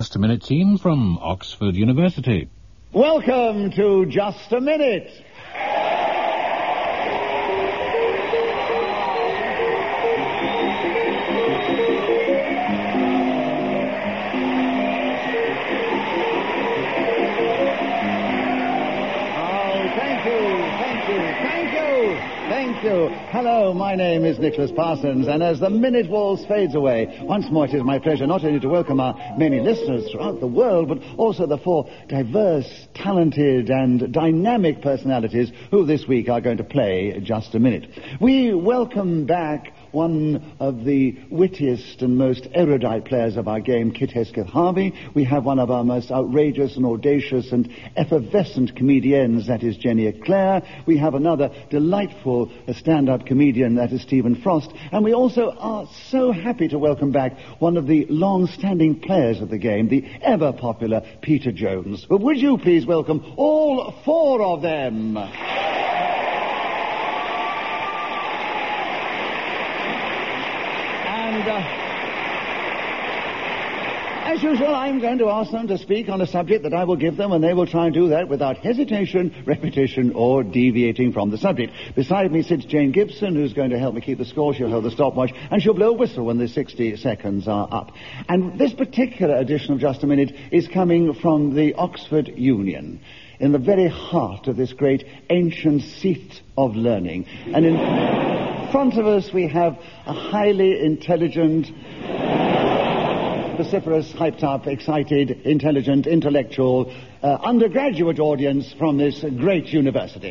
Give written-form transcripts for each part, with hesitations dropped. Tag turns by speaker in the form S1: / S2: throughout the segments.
S1: Just a Minute team from Oxford University.
S2: Welcome to Just a Minute. Thank you. Hello, my name is Nicholas Parsons, and as the minute waltz fades away, once more it is my pleasure not only to welcome our many listeners throughout the world, but also the four diverse, talented, and dynamic personalities who this week are going to play Just a Minute. We welcome back one of the wittiest and most erudite players of our game, Kit Hesketh-Harvey. We have one of our most outrageous and audacious and effervescent comedians, that is Jenny Eclair. We have another delightful stand-up comedian, that is Stephen Frost. And we also are so happy to welcome back one of the long-standing players of the game, the ever-popular Peter Jones. But would you please welcome all four of them? As usual, I'm going to ask them to speak on a subject that I will give them, and they will try and do that without hesitation, repetition, or deviating from the subject. Beside me sits Jane Gibson, who's going to help me keep the score. She'll hold the stopwatch, and she'll blow a whistle when the 60 seconds are up. And this particular edition of Just a Minute is coming from the Oxford Union, in the very heart of this great ancient seat of learning. And in front of us we have a highly intelligent, vociferous, hyped-up, excited, intelligent, intellectual, undergraduate audience from this great university.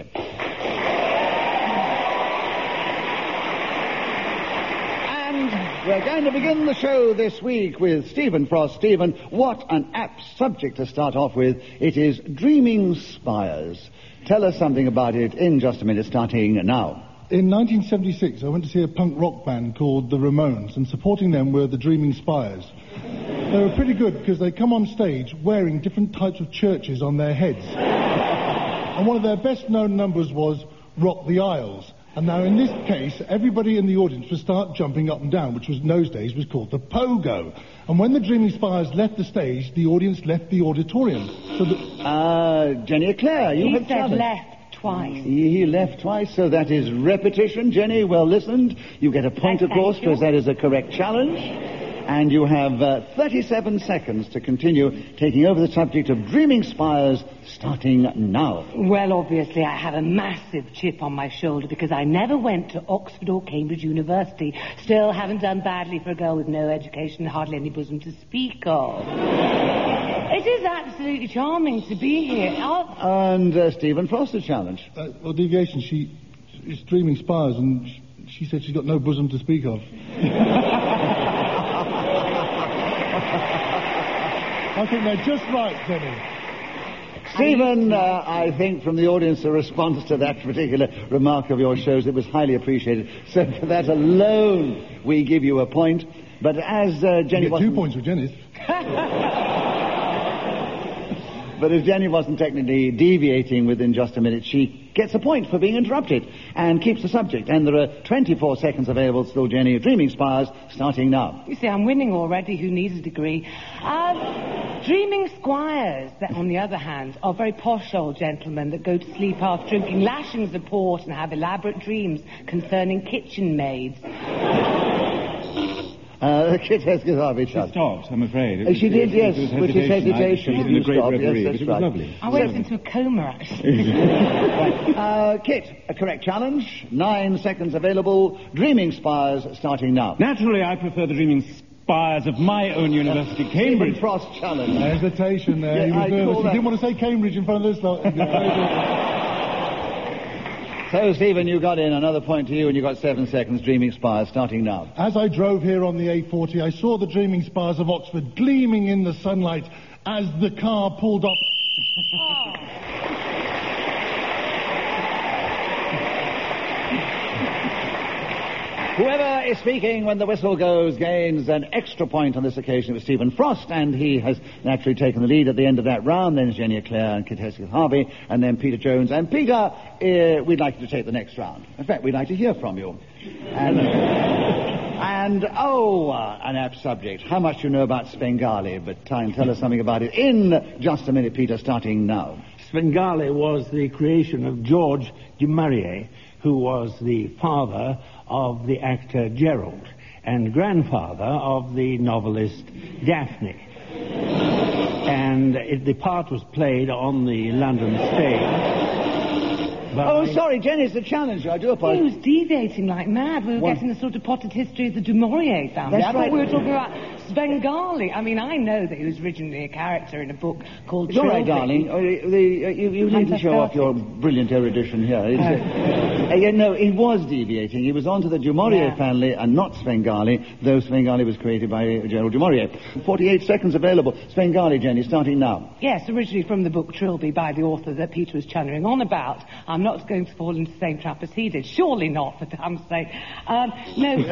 S2: And we're going to begin the show this week with Stephen Frost. Stephen, what an apt subject to start off with. It is Dreaming Spires. Tell us something about it in just a minute, starting now.
S3: In 1976, I went to see a punk rock band called the Ramones, and supporting them were the Dreaming Spires. They were pretty good because they come on stage wearing different types of churches on their heads. And one of their best-known numbers was Rock the Aisles. And now, in this case, everybody in the audience would start jumping up and down, which was, in those days, was called the pogo. And when the Dreaming Spires left the stage, the audience left the auditorium. So
S2: Jenny Eclair, you
S4: have challenged. Left. Twice.
S2: He left twice, so that is repetition. Jenny, well listened. You get a point, of course, because that is a correct challenge. And you have 37 seconds to continue taking over the subject of Dreaming Spires, starting now.
S4: Well, obviously, I have a massive chip on my shoulder because I never went to Oxford or Cambridge University. Still haven't done badly for a girl with no education, hardly any bosom to speak of. It is absolutely charming to be here.
S2: And Stephen Frost, a challenge.
S3: Well, deviation, she's Dreaming Spires, and she said she's got no bosom to speak of. I think they're just right, Jenny.
S2: Stephen, I think from the audience the response to that particular remark of yours shows it was highly appreciated. So for that alone, we give you a point. But as Jenny
S3: wasn't... 2 points for Jenny's.
S2: But as Jenny wasn't technically deviating within just a minute, she gets a point for being interrupted and keeps the subject. And there are 24 seconds available still, Jenny. Dreaming Spires, starting now.
S4: You see, I'm winning already. Who needs a degree? Dreaming Squires, on the other hand, are very posh old gentlemen that go to sleep after drinking lashings of port and have elaborate dreams concerning kitchen maids.
S2: Kit Hesketh-Harvey.
S5: She stopped, I'm afraid.
S2: She did, yes, with his hesitation.
S5: She's been a great referee,
S2: yes,
S5: but it was lovely.
S4: I went into a coma, actually.
S2: Kit, a correct challenge. 9 seconds available. Dreaming Spires, starting now.
S5: Naturally, I prefer the Dreaming Spires of my own university, Cambridge.
S2: Stephen Frost challenge.
S3: Hesitation there.
S2: Yeah,
S3: he was nervous. He didn't want to say Cambridge in front of this lot.
S2: So, Stephen, you got in. Another point to you, and you got 7 seconds. Dreaming Spires, starting now.
S3: As I drove here on the A40, I saw the Dreaming Spires of Oxford gleaming in the sunlight as the car pulled up.
S2: Whoever is speaking when the whistle goes gains an extra point on this occasion with Stephen Frost, and he has naturally taken the lead at the end of that round. Then it's Jenny Eclair and Kit Hesketh-Harvey, and then Peter Jones. And Peter, we'd like you to take the next round. In fact, we'd like to hear from you. And And, an apt subject. How much do you know about Svengali? But tell us something about it in just a minute, Peter, starting now.
S6: Svengali was the creation of George du Maurier, who was the father of the actor Gerald and grandfather of the novelist Daphne. And the part was played on the London stage.
S2: Sorry, Jenny, it's a challenge. I do apologize.
S4: He was deviating like mad. We were getting the sort of potted history of the du Maurier family.
S2: That's
S4: I thought
S2: right.
S4: we were talking about Svengali. I mean, I know that he was originally a character in a book called
S2: It's all right,
S4: Trilby.
S2: darling. You need to show off your brilliant erudition here. No, he was deviating. He was onto the du Maurier family and not Svengali, though Svengali was created by Gerald du Maurier. 48 seconds available. Svengali, Jenny, starting now.
S4: Yes, originally from the book Trilby by the author that Peter was chunnering on about. I'm not going to fall into the same trap as he did. Surely not, for damn sake. No.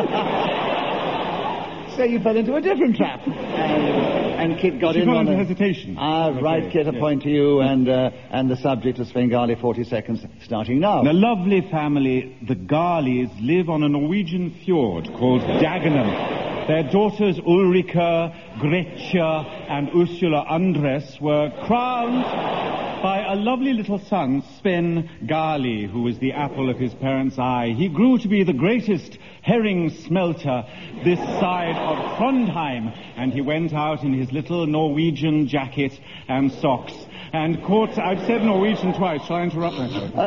S2: So you fell into a different trap. And Kit got in on
S5: hesitation.
S2: Right, Kit, a point to you, and the subject of Svengali, 40 seconds, starting now.
S5: A lovely family, the Garleys, live on a Norwegian fjord called Dagenham. Their daughters Ulrika, Gretja, and Ursula Andres were crowned by a lovely little son, Sven Garli, who was the apple of his parents' eye. He grew to be the greatest herring smelter this side of Trondheim, and he went out in his little Norwegian jacket and socks and caught... I've said Norwegian twice. Shall I interrupt myself?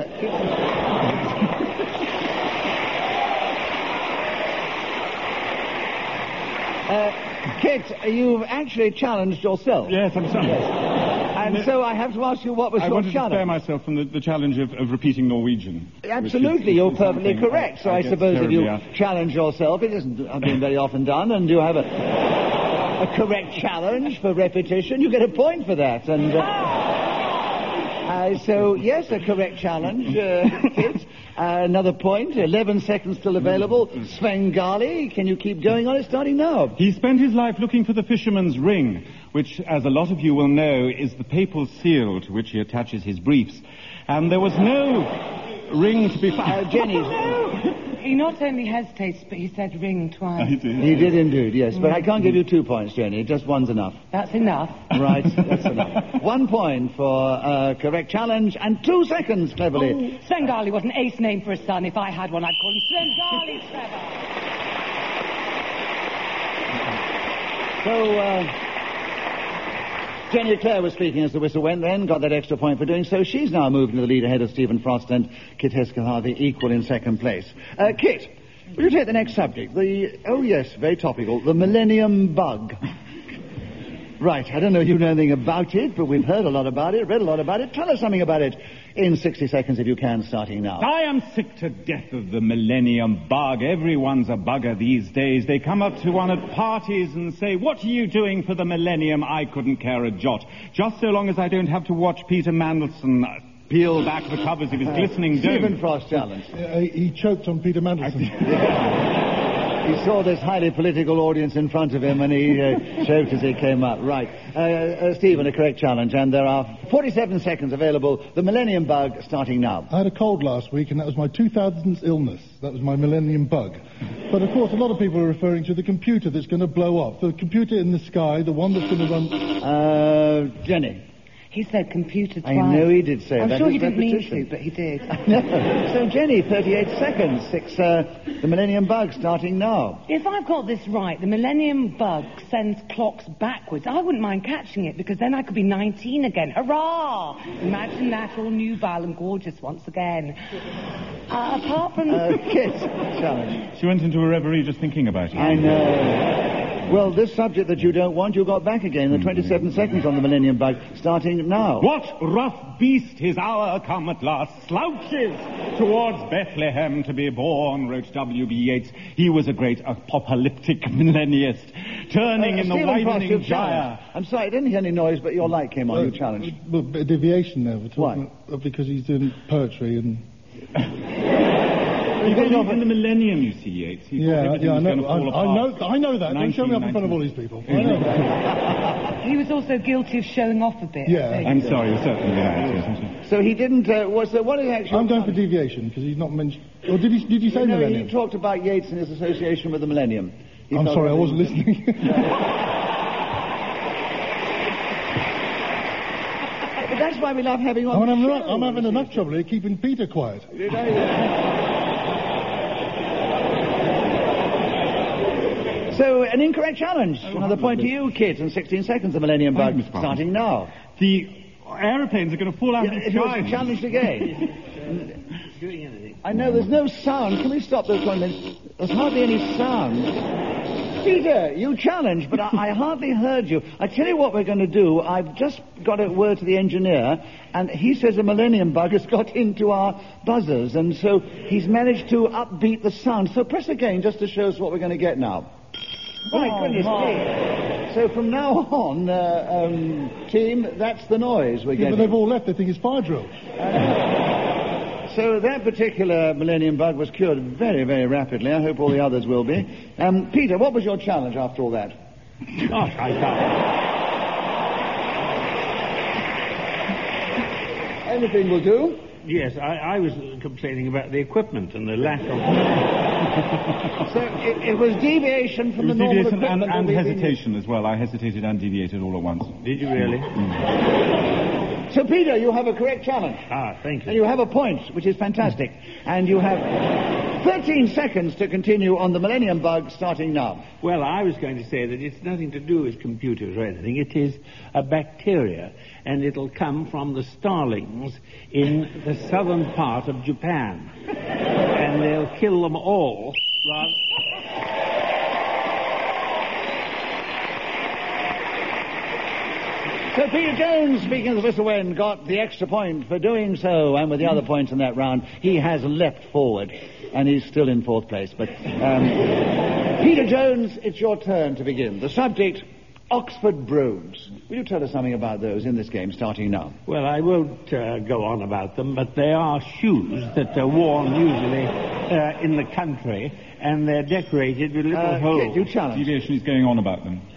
S2: Kit, you've actually challenged yourself.
S5: Yes, I'm sorry.
S2: And so I have to ask you, what was
S5: I
S2: your
S5: wanted
S2: challenge?
S5: to spare myself from the challenge of repeating Norwegian.
S2: Absolutely, you're perfectly correct. So I suppose if you challenge yourself, it isn't been very often done, and you have a correct challenge for repetition, you get a point for that. And so, yes, a correct challenge, Kit. Another point, 11 seconds still available. Svengali, can you keep going on it, starting now?
S5: He spent his life looking for the fisherman's ring, which, as a lot of you will know, is the papal seal to which he attaches his briefs. And there was no ring to be found.
S2: Jenny.
S4: He not only hesitates, but he said ring twice.
S2: He did indeed, yes. But I can't give you 2 points, Jenny. Just one's enough.
S4: That's enough.
S2: Right, that's enough. 1 point for correct challenge, and 2 seconds, cleverly.
S4: Svengali was an ace name for a son. If I had one, I'd call him Svengali Trevor.
S2: So, Jenny Clare was speaking as the whistle went then, got that extra point for doing so. She's now moved into the lead ahead of Stephen Frost and Kit Hesketh-Harvey, equal in second place. Kit, will you take the next subject? Very topical, the Millennium Bug. Right, I don't know if you know anything about it, but we've heard a lot about it, read a lot about it. Tell us something about it in 60 seconds if you can, starting now.
S5: I am sick to death of the Millennium Bug. Everyone's a bugger these days. They come up to one at parties and say, "What are you doing for the Millennium?" I couldn't care a jot. Just so long as I don't have to watch Peter Mandelson peel back the covers of his glistening dome.
S2: Stephen Frost challenge.
S3: He choked on Peter Mandelson.
S2: He saw this highly political audience in front of him and he choked as he came up. Right. Stephen, a correct challenge. And there are 47 seconds available. The Millennium Bug starting now.
S3: I had a cold last week, and that was my 2000th illness. That was my Millennium Bug. But, of course, a lot of people are referring to the computer that's going to blow up. The computer in the sky, the one that's going to run...
S2: Jenny.
S4: He said computer twice.
S2: I know he did say that.
S4: I'm sure he didn't mean
S2: repetition.
S4: to, but he did.
S2: So, Jenny, 38 seconds. The Millennium Bug starting now.
S4: If I've got this right, the Millennium Bug sends clocks backwards. I wouldn't mind catching it, because then I could be 19 again. Hurrah! Imagine that, all nubile and gorgeous once again. Apart from...
S2: Kit, challenge.
S5: She went into a reverie just thinking about it.
S2: I know. Well, this subject that you don't want, you got back again. The 27 seconds on the Millennium Bug starting now.
S5: What rough beast, his hour come at last, slouches towards Bethlehem to be born, wrote W.B. Yeats. He was a great apocalyptic millenniust, turning in the widening gyre.
S2: I'm sorry, I didn't hear any noise, but your light came on, you challenged.
S3: Well, a bit of deviation there. We're talking because he's doing poetry and...
S5: He believed in the millennium, you see, Yeats. He thought everything was going to fall apart.
S3: I know that. Don't show me up in front of all these people. I know that.
S4: He was also guilty of showing off a bit.
S3: Yeah.
S5: I'm sorry, you're certainly right. Yes, I'm sorry.
S2: So he didn't, what is actually...
S3: I'm going for deviation, because he's not mentioned... Or did he say
S2: No,
S3: millennium?
S2: he talked about Yeats and his association with the millennium.
S3: I'm sorry, I wasn't listening.
S2: But that's why we love having you on the show.
S3: I'm having enough trouble here keeping Peter quiet.
S2: So, an incorrect challenge. Another point to you, Kit, and 16 seconds, the Millennium Bug,
S5: Mr. Parson.
S2: starting now.
S5: The aeroplanes are going to fall out of the
S2: If you
S5: sky.
S2: was challenged again. I know there's no sound. Can we stop those 1 minute? There's hardly any sound. Peter, you challenged, but I hardly heard you. I tell you what we're going to do. I've just got a word to the engineer, and he says a Millennium Bug has got into our buzzers, and so he's managed to upbeat the sound. So press again just to show us what we're going to get now. My goodness me. So from now on, team, that's the noise we're
S3: Yeah,
S2: getting.
S3: but they've all left. They think it's fire drill.
S2: So that particular Millennium Bug was cured very, very rapidly. I hope all the others will be. Peter, what was your challenge after all that?
S6: Gosh, I can't.
S2: Anything will do.
S6: Yes, I was complaining about the equipment and the lack of...
S2: So it was deviation from
S5: It
S2: the
S5: was
S2: normal
S5: deviation
S2: equipment.
S5: and
S2: that we've been
S5: hesitation as well. I hesitated and deviated all at once.
S6: Did you really?
S2: using. So, Peter, you have a correct challenge.
S6: Thank you.
S2: And you have a point, which is fantastic. And you have 13 seconds to continue on the Millennium Bug, starting now.
S6: Well, I was going to say that it's nothing to do with computers or anything. It is a bacteria, and it'll come from the starlings in the southern part of Japan. And they'll kill them all.
S2: So Peter Jones, speaking of the whistle wind, got the extra point for doing so, and with the other points in that round, he has leapt forward, and he's still in fourth place. But Peter Jones, it's your turn to begin. The subject, Oxford brogues. Will you tell us something about those in this game, starting now?
S6: Well, I won't go on about them, but they are shoes that are worn usually in the country, and they're decorated with little holes.
S2: You challenge.
S5: Deviation is going on about them.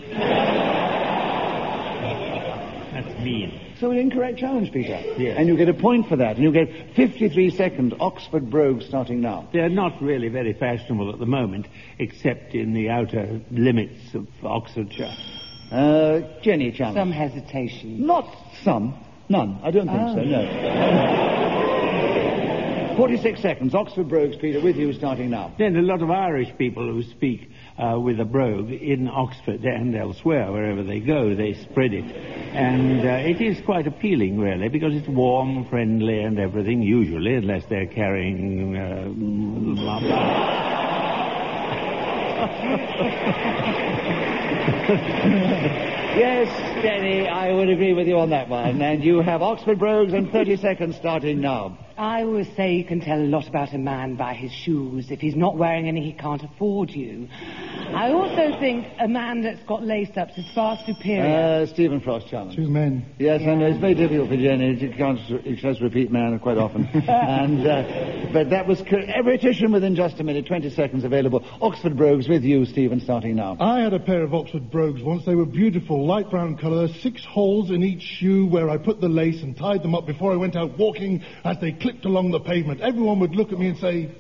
S6: That's mean.
S2: So an incorrect challenge, Peter.
S6: Yes.
S2: And you get a point for that, and you get 53 seconds, Oxford brogues, starting now.
S6: They're not really very fashionable at the moment, except in the outer limits of Oxfordshire.
S2: Jenny challenge.
S4: Some hesitation.
S2: Not some. None. I don't think so, no. 46 seconds. Oxford brogues, Peter, with you, starting now.
S6: Then a lot of Irish people who speak with a brogue in Oxford and elsewhere, wherever they go, they spread it. And it is quite appealing, really, because it's warm, friendly, and everything, usually, unless they're carrying...
S2: Yes, Jenny, I would agree with you on that one. And you have Oxford brogues and 30 seconds starting now.
S4: I always say you can tell a lot about a man by his shoes. If he's not wearing any, he can't afford you. I also think a man that's got lace-ups is far superior.
S2: Stephen Frost challenge.
S3: Choose men.
S2: Yes, I know, it's very difficult for Jenny. She does repeat man quite often. And, but that was a repetition within just a minute, 20 seconds available. Oxford brogues with you, Stephen, starting now.
S3: I had a pair of Oxford brogues once. They were beautiful, light brown colour, 6 holes in each shoe where I put the lace and tied them up before I went out walking as they clipped along the pavement. Everyone would look at me and say...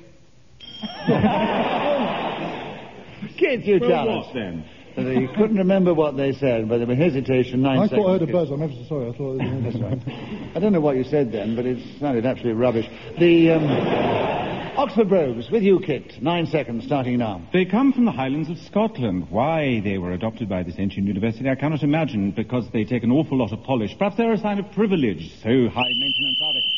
S2: Kids, you
S5: Well,
S2: challenge.
S5: what then?
S2: He couldn't remember what they said, but there was hesitation, 9
S3: I
S2: seconds.
S3: thought I heard a buzz. I'm ever so sorry. I thought
S2: That's right. I don't know what you said then, but it sounded absolutely rubbish. The Oxford brogues, with you, Kit. 9 seconds, starting now.
S5: They come from the Highlands of Scotland. Why they were adopted by this ancient university, I cannot imagine, because they take an awful lot of polish. Perhaps they're a sign of privilege, so high maintenance are they.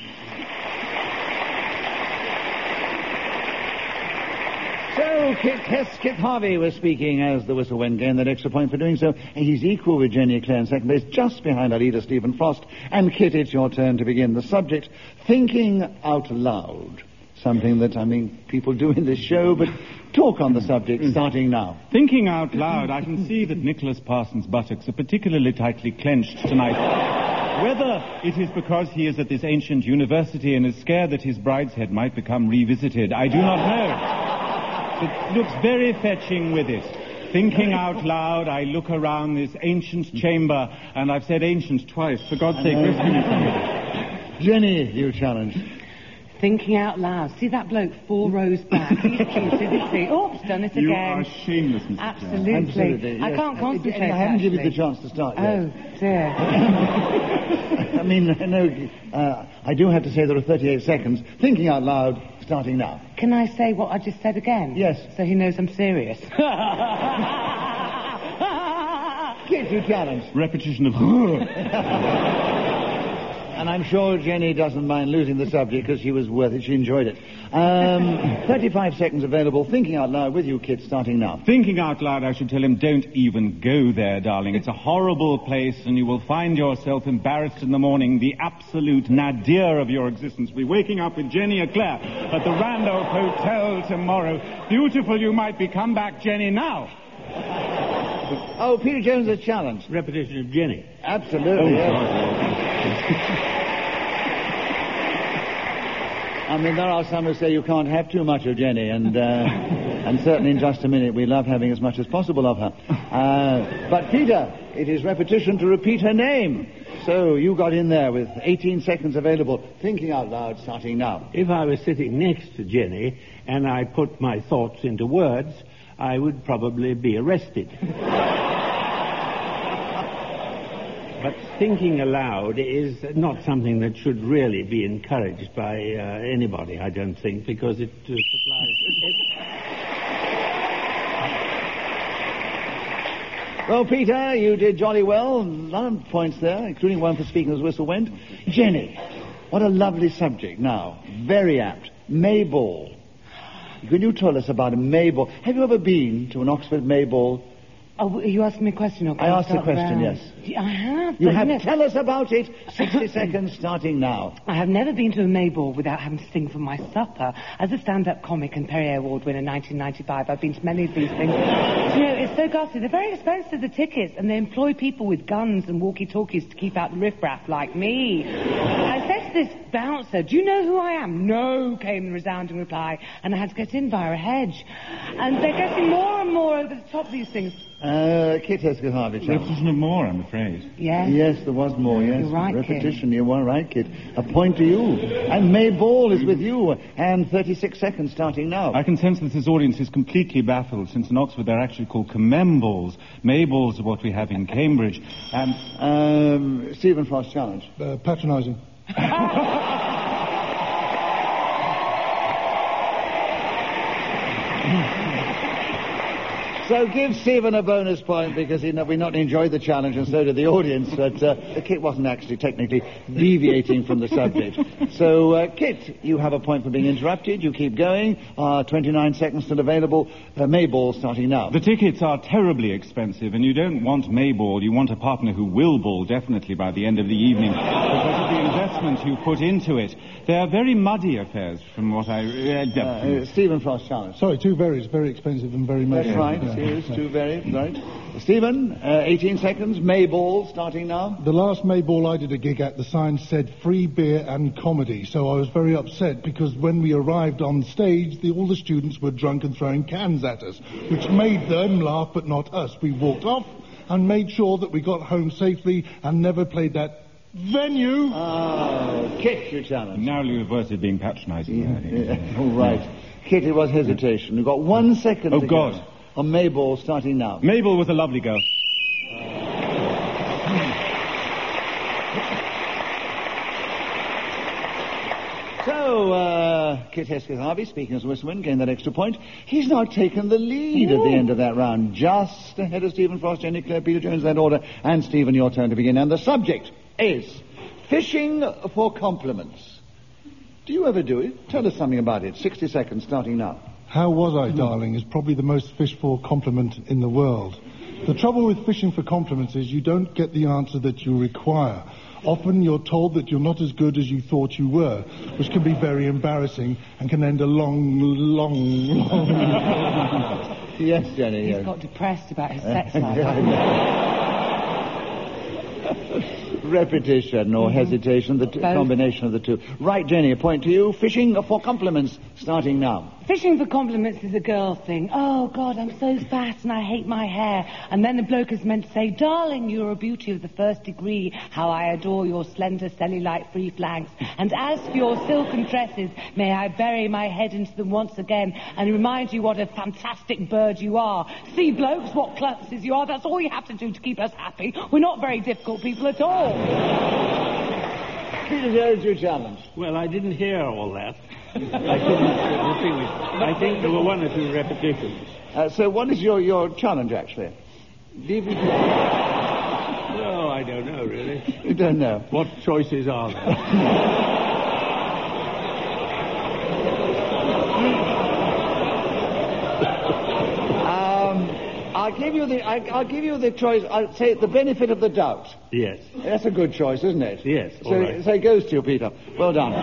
S2: So, Kit Harvey was speaking as the whistle went, gained that extra point for doing so. He's equal with Jenny Eclair in second place, just behind our leader, Stephen Frost. And Kit, it's your turn to begin. The subject, thinking out loud. Something that, I mean, people do in this show, but talk on the subject, starting now.
S5: Thinking out loud, I can see that Nicholas Parsons' buttocks are particularly tightly clenched tonight. Whether it is because he is at this ancient university and is scared that his brideshead might become revisited, I do not know. It looks very fetching with it. Thinking out loud, I look around this ancient chamber, and I've said ancient twice. For God's sake, rescue me from it.
S2: Jenny, you challenge.
S4: Thinking out loud. See that bloke 4 rows back? He's cute, isn't he? Oops, done it again.
S5: You are shameless, Mr.
S4: Absolutely.
S2: Absolutely, yes.
S4: I can't concentrate.
S2: I haven't given you the
S4: actually.
S2: chance to start yet.
S4: Oh, dear.
S2: I mean, no, I do have to say there are 38 seconds. Thinking out loud, starting now.
S4: Can I say what I just said again?
S2: Yes.
S4: So he knows I'm serious.
S2: Kit, you challenge.
S5: Repetition of...
S2: And I'm sure Jenny doesn't mind losing the subject because she was worth it. She enjoyed it. 35 seconds available. Thinking out loud with you, Kit, starting now.
S5: Thinking out loud, I should tell him, don't even go there, darling. It's a horrible place, and you will find yourself embarrassed in the morning, the absolute nadir of your existence. Be waking up with Jenny Eclair at the Randolph Hotel tomorrow. Beautiful you might be. Come back, Jenny, now.
S2: Oh, Peter Jones has challenged.
S6: Repetition of Jenny.
S2: Absolutely, yes. I mean, there are some who say you can't have too much of Jenny, and certainly in just a minute we love having as much as possible of her. But Peter, it is repetition to repeat her name. So you got in there with 18 seconds available. Thinking out loud, starting now.
S6: If I was sitting next to Jenny and I put my thoughts into words, I would probably be arrested. But thinking aloud is not something that should really be encouraged by anybody, I don't think, because it supplies...
S2: Well, Peter, you did jolly well. A lot of points there, including one for speaking as the whistle went. Jenny, what a lovely subject now. Very apt. Mayball. Can you tell us about a Mayball? Have you ever been to an Oxford Mayball?
S4: Oh, you asked me a question, or can
S2: I asked a
S4: start
S2: question,
S4: round?
S2: yes.
S4: I have.
S2: You
S4: but
S2: have.
S4: no.
S2: Tell us about it. 60 seconds starting now.
S4: I have never been to a Mayball without having to sing for my supper. As a stand-up comic and Perrier Award winner in 1995, I've been to many of these things. You know, it's so ghastly. They're very expensive, the tickets, and they employ people with guns and walkie-talkies to keep out the riffraff like me. I said to this bouncer, do you know who I am? No, came the resounding reply, and I had to get in via a hedge. And they're getting more and more over the top of these things.
S2: Kit Escobar-Harvey.
S5: Repetition of more, I'm afraid.
S4: Yes.
S2: Yes, there was more, yes.
S4: You're right,
S2: Repetition,
S4: Kit.
S2: you were right, Kit. A point to you. And Mayball is with you. And 36 seconds starting now.
S5: I can sense that this audience is completely baffled, since in Oxford they're actually called commenballs. Mayballs are what we have in Cambridge. And
S2: Stephen Frost challenge.
S3: Patronising.
S2: So give Stephen a bonus point because we not enjoyed the challenge and so did the audience. But Kit wasn't actually technically deviating from the subject. So, Kit, you have a point for being interrupted. You keep going. 29 seconds still available. Mayball starting now.
S5: the tickets are terribly expensive, and you don't want Mayball. You want a partner who will ball, definitely, by the end of the evening, because of the investment you put into it. They are very muddy affairs, from what I...
S2: Stephen Frost challenge.
S3: Sorry, two berries, very expensive and very muddy.
S2: That's right.
S3: Yeah.
S2: Serious, two very right. Stephen, 18 seconds. Mayball starting now.
S3: The last Mayball I did a gig at, the sign said free beer and comedy, so I was very upset because when we arrived on stage, all the students were drunk and throwing cans at us, which made them laugh but not us. We walked off and made sure that we got home safely and never played that venue.
S2: Kit, you challenge.
S5: Narrowly averted being patronising.
S2: All right. Kit, it was hesitation. You've got 1 second
S5: Oh,
S2: to go.
S5: God.
S2: On Mayball starting now.
S5: Mayball was a lovely girl.
S2: So, Kit Escobar-Harvey, speaking as a whistleblower, gained that extra point. He's now taken the lead at the end of that round, just ahead of Stephen Frost, Jenny Clare, Peter Jones, that order. And Stephen, your turn to begin. And the subject is fishing for compliments. Do you ever do it? Tell us something about it. 60 seconds starting now.
S3: How was I, darling, is probably the most fished-for compliment in the world. The trouble with fishing for compliments is you don't get the answer that you require. Often you're told that you're not as good as you thought you were, which can be very embarrassing and can end a long...
S2: Yes, Jenny.
S4: He's
S2: yes.
S4: got depressed about his sex life.
S2: Repetition or hesitation, the combination of the two. Right, Jenny, a point to you. Fishing for compliments, starting now.
S4: Fishing for compliments is a girl thing. Oh, God, I'm so fat and I hate my hair. And then the bloke is meant to say, darling, you're a beauty of the first degree. How I adore your slender, cellulite free flanks. And as for your silken tresses, may I bury my head into them once again and remind you what a fantastic bird you are. See, blokes, what clusters you are. That's all you have to do to keep us happy. We're not very difficult people at all.
S2: Peter, here's your challenge.
S6: Well, I didn't hear all that. I couldn't distinguish. I think there were one or two repetitions.
S2: So what is your challenge, actually?
S6: No, I don't know, really.
S2: You don't know.
S6: What choices are there?
S2: I'll give you the choice. I'll say the benefit of the doubt.
S6: Yes.
S2: That's a good choice, isn't it?
S6: Yes.
S2: So,
S6: all right.
S2: so it goes to you, Peter. Well done.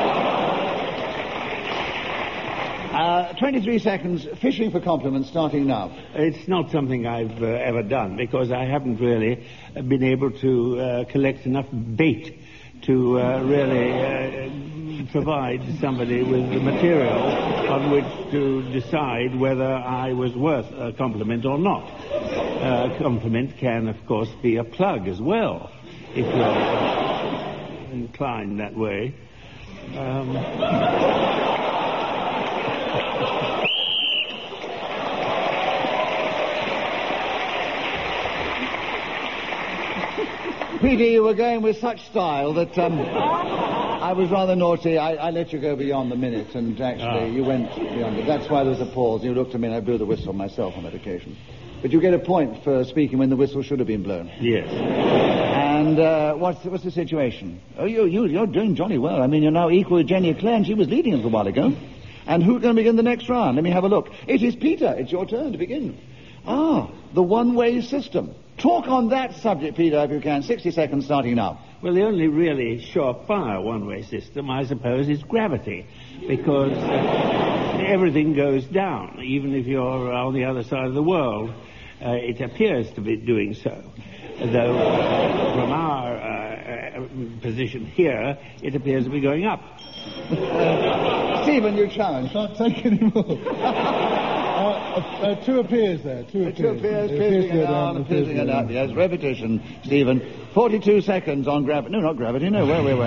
S2: 23 seconds. Fishing for compliments, starting now.
S6: It's not something I've ever done because I haven't really been able to collect enough bait to really provide somebody with the material on which to decide whether I was worth a compliment or not. A compliment can, of course, be a plug as well, if you're inclined that way.
S2: Peter, you were going with such style that I was rather naughty. I let you go beyond the minute, and actually you went beyond it. That's why there was a pause. You looked at me and I blew the whistle myself on that occasion. But you get a point for speaking when the whistle should have been blown.
S6: Yes.
S2: And what's the situation? Oh, you're doing jolly well. I mean, you're now equal with Jenny Eclair, and she was leading a little while ago. And who's going to begin the next round? Let me have a look. It is Peter. It's your turn to begin. The one-way system. Talk on that subject, Peter, if you can. 60 seconds starting now.
S6: Well, the only really surefire one-way system, I suppose, is gravity, because everything goes down, even if you're on the other side of the world. It appears to be doing so, though from our position here, it appears to be going up.
S2: Stephen, you challenge.
S3: Can't take any more. Two appears there. Two appears.
S2: Piercing it out. Yes, repetition, Stephen. 42 seconds on gravity. No, not gravity. No, where we were.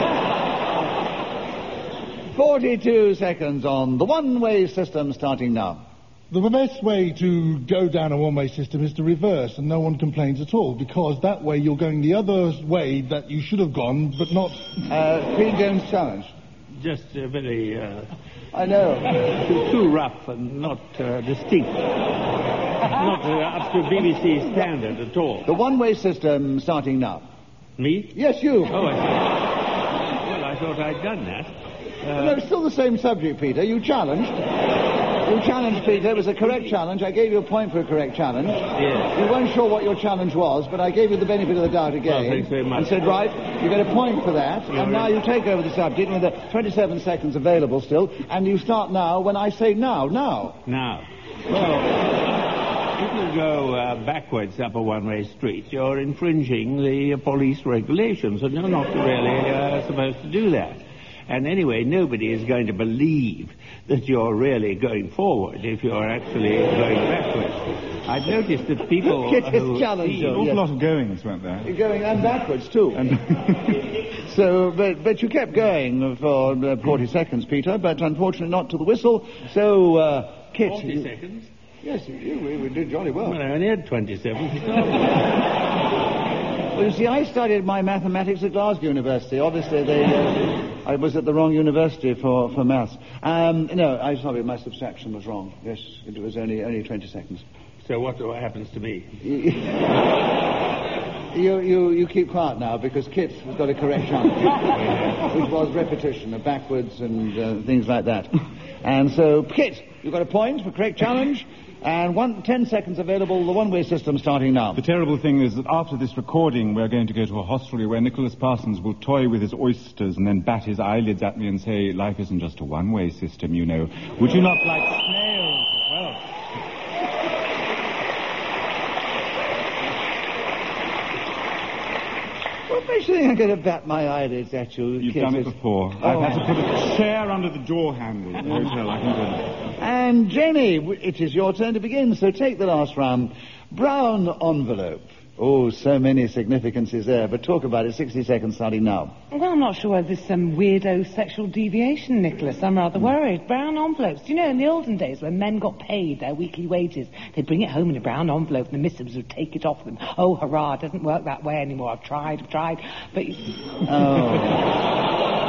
S2: 42 seconds on the one-way system starting now.
S3: The best way to go down a one-way system is to reverse, and no one complains at all, because that way you're going the other way that you should have gone, but not...
S2: Pete Jones challenge.
S6: Just very...
S2: I know.
S6: Too rough and not distinct. Not up to BBC standard at all.
S2: The one-way system starting now.
S6: Me?
S2: Yes, you.
S6: Oh, I see. Well, I thought I'd done that.
S2: No, it's still the same subject, Peter. You challenged. You challenged, Peter. It was a correct challenge. I gave you a point for a correct challenge.
S6: Yes.
S2: You weren't sure what your challenge was, but I gave you the benefit of the doubt again.
S6: Well, thanks very much.
S2: And said, right, you get a point for that. And now you take over the subject with the 27 seconds available still. And you start now when I say now. Now.
S6: Now. Well, if you go backwards up a one-way street, you're infringing the police regulations, and you're not really supposed to do that. And anyway, nobody is going to believe that you're really going forward if you're actually going backwards. I've noticed that people who
S2: challenge
S5: an awful lot of goings, weren't there?
S2: You're going and backwards too. So, but you kept going for 40 seconds, Peter, but unfortunately not to the whistle. So, Kit...
S6: 40 seconds?
S2: Yes, we did jolly well.
S6: Well, I only had 27 to start.
S2: Well, you see, I studied my mathematics at Glasgow University. Obviously, I was at the wrong university for maths. No, I'm sorry, my subtraction was wrong. Yes, it was only 20 seconds.
S6: So what happens to me?
S2: You keep quiet now, because Kit has got a correct challenge, which was repetition, backwards and things like that. And so, Kit, you've got a point for correct challenge. And 10 seconds available, the one-way system starting now.
S5: The terrible thing is that after this recording, we're going to go to a hostelry where Nicholas Parsons will toy with his oysters and then bat his eyelids at me and say, life isn't just a one-way system, you know. Would you not like snails as well?
S2: What makes you think I'm going to bat my eyelids at you?
S5: You've
S2: Kit?
S5: done it before. I've had to put a chair under the door handle at the hotel. I can do it.
S2: And Jenny, it is your turn to begin, so take the last round. Brown envelope. Oh, so many significances there, but talk about it. 60 seconds starting now.
S4: Well, I'm not sure whether there's some weirdo sexual deviation, Nicholas. I'm rather worried. Brown envelopes. Do you know, in the olden days, when men got paid their weekly wages, they'd bring it home in a brown envelope and the missus would take it off them. Oh, hurrah, it doesn't work that way anymore. I've tried, but...
S2: Oh.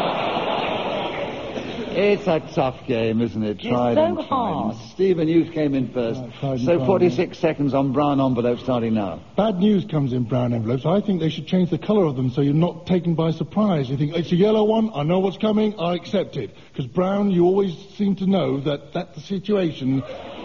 S2: It's a tough game, isn't it? Tried
S4: so
S2: and tried.
S4: hard.
S2: Stephen, you came in first. So 46 seconds on brown envelope starting now.
S3: Bad news comes in brown envelopes. I think they should change the colour of them so you're not taken by surprise. You think, it's a yellow one, I know what's coming, I accept it. Because brown, you always seem to know that that's the situation.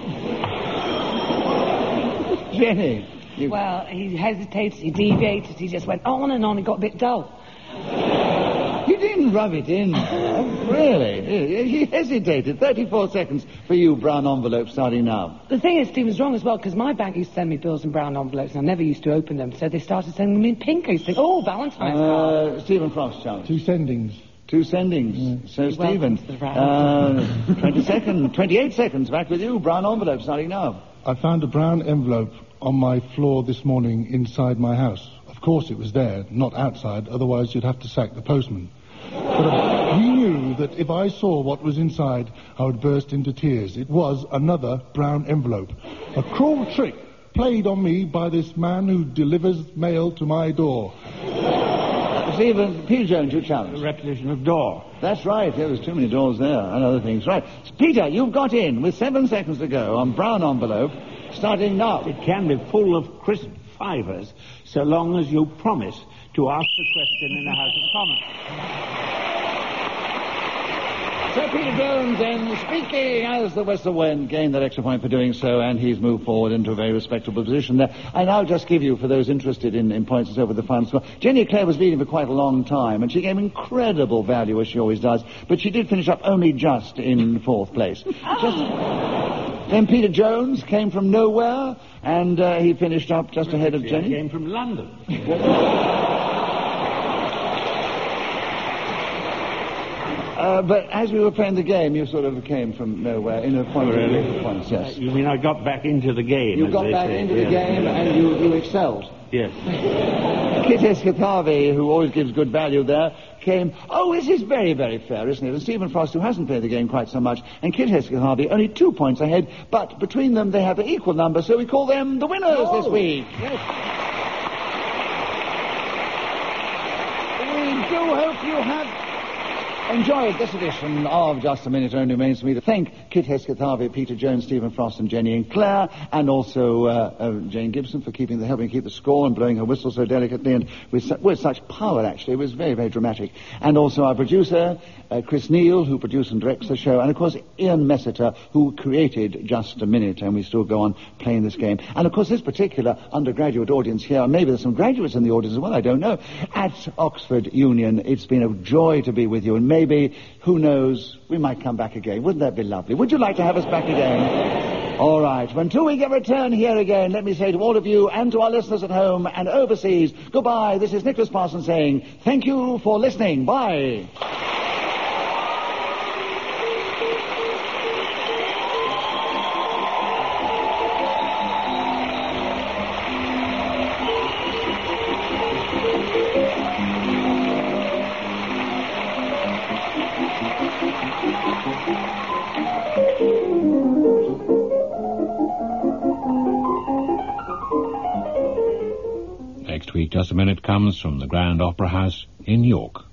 S2: Jenny.
S4: Well, he hesitated, he deviated, he just went on and on, it got a bit dull.
S2: You didn't rub it in. Really? He hesitated. 34 seconds for you, brown envelope, starting now.
S4: The thing is, Stephen's wrong as well, because my bank used to send me bills in brown envelopes, and I never used to open them, so they started sending them in pink. I used to think, oh, Valentine's card.
S2: Stephen Frost, challenge.
S3: 2 sendings.
S2: 2 sendings. So,
S4: You're
S2: Stephen,
S4: welcome to the round.
S2: 28 seconds, back with you, brown envelope, starting now.
S3: I found a brown envelope on my floor this morning inside my house. Of course it was there, not outside, otherwise you'd have to sack the postman. But he knew that if I saw what was inside, I would burst into tears. It was another brown envelope. A cruel trick played on me by this man who delivers mail to my door.
S2: Stephen, Peter Jones, you challenge.
S6: A repetition of door.
S2: That's right, there was too many doors there and other things. Right. Peter, you've got in with 7 seconds to go on brown envelope, starting now.
S6: It can be full of crisp fivers, so long as you promise to ask the question in the House of Commons.
S2: So Peter Jones then speaking as the Western Wind gained that extra point for doing so, and he's moved forward into a very respectable position there. I now just give you, for those interested in points over the final score, Jenny Eclair was leading for quite a long time, and she gave incredible value, as she always does, but she did finish up only just in 4th place. Then Peter Jones came from nowhere, and he finished up just ahead of Jenny.
S6: He came from London.
S2: But as we were playing the game, you sort of came from nowhere in a point of points, yes.
S6: You mean I got back into the game?
S2: You got back into the game and you excelled.
S6: Yes.
S2: Kit Eskathavi, who always gives good value there, came... Oh, this is very, very fair, isn't it? And Stephen Frost, who hasn't played the game quite so much, and Kit Eskathavi, only 2 points ahead, but between them they have an equal number, so we call them the winners this week. Yes. We do hope you have enjoyed this edition of Just a Minute. Only remains for me to thank Kit Eskathavi, Peter Jones, Stephen Frost and Jenny and Claire, and also Jane Gibson for helping keep the score and blowing her whistle so delicately and with such power, actually. It was very, very dramatic. And also our producer, Chris Neal, who produced and directs the show, and of course Ian Messiter, who created Just a Minute, and we still go on playing this game. And of course this particular undergraduate audience here, and maybe there's some graduates in the audience as well, I don't know, at Oxford Union, it's been a joy to be with you, and maybe, who knows, we might come back again. Wouldn't that be lovely? Would you like to have us back again? All right. Until we get return here again, let me say to all of you and to our listeners at home and overseas, goodbye. This is Nicholas Parsons saying thank you for listening. Bye.
S1: Next week, Just a Minute comes from the Grand Opera House in York.